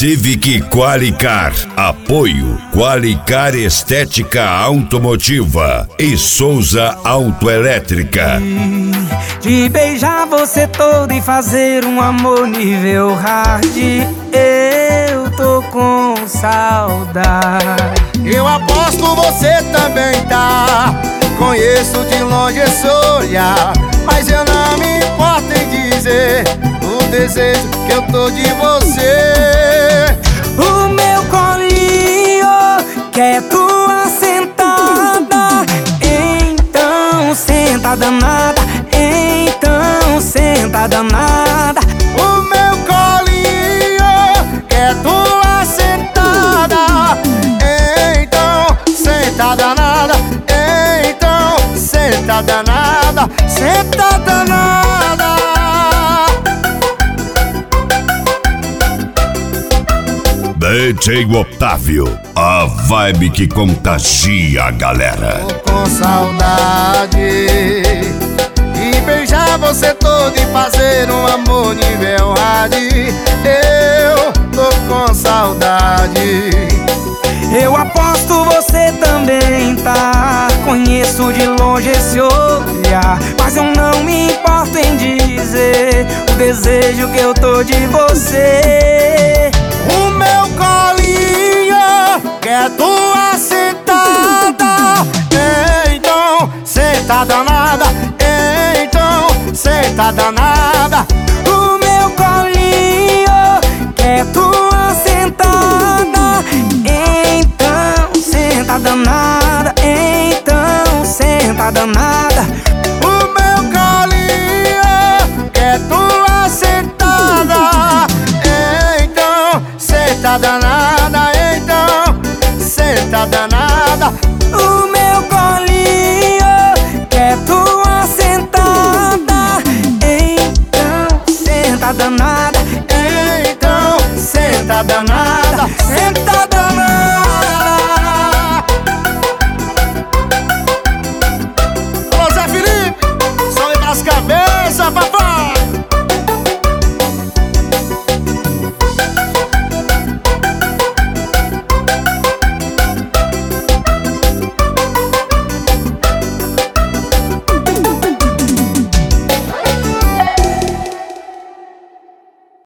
Civic Qualicar. Apoio Qualicar Estética Automotiva e Souza Autoelétrica. De beijar você todo e fazer um amor nível hard, eu tô com saudade. Eu aposto você também tá. Conheço de longe esse olhar, mas eu não me importo em dizer o desejo que eu tô de você. O meu colinho quer tua sentada, então senta danada, então senta danada. O meu colinho quer tua sentada, então senta danada, então senta danada, senta danada. DJ Otávio, a vibe que contagia a galera. Tô com saudade de beijar você todo e fazer um amor nível hard. Eu tô com saudade. Eu aposto você também tá. Conheço de longe esse olhar, mas eu não me importo em dizer o desejo que eu tô de você. O meu colinho quer tua sentada, então senta danada, então senta danada. O meu colinho quer tua sentada, então senta danada, então senta danada. O meu colinho quer tua sentada, então senta danada, então senta danada. O meu colinho quer tua sentada, então senta danada, Então senta danada, senta